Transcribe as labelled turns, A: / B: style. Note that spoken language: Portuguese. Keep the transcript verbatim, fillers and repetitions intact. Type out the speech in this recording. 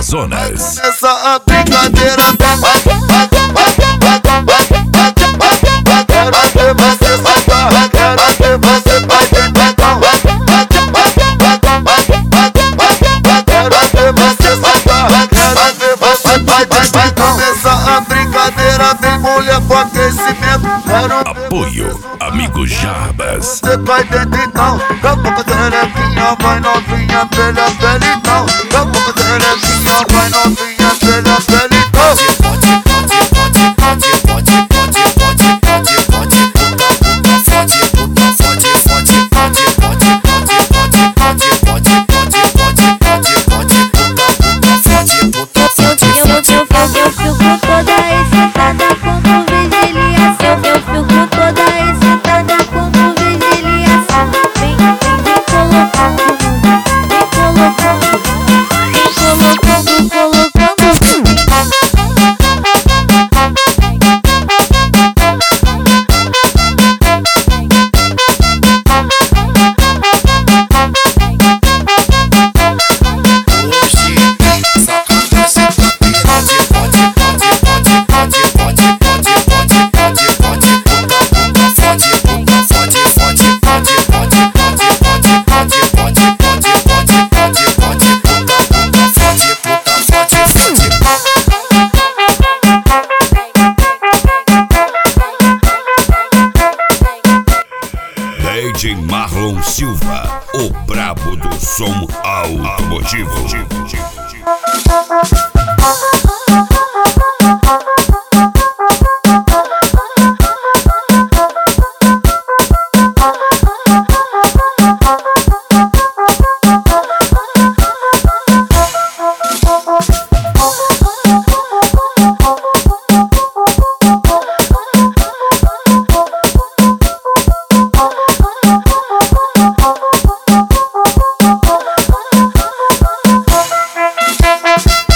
A: Amazonas.
B: Essa a brincadeira quero ver você soltar, quero ver você vai dentro. Quero ver você soltar, quero ver você vai dentro. Começa a brincadeira, vem mulher pro aquecimento.
A: Apoio, amigo Jarbas.
B: Você vai dentro então, vamos fazer a vai novinha pela pele então. Vamos fazer a vai novinha.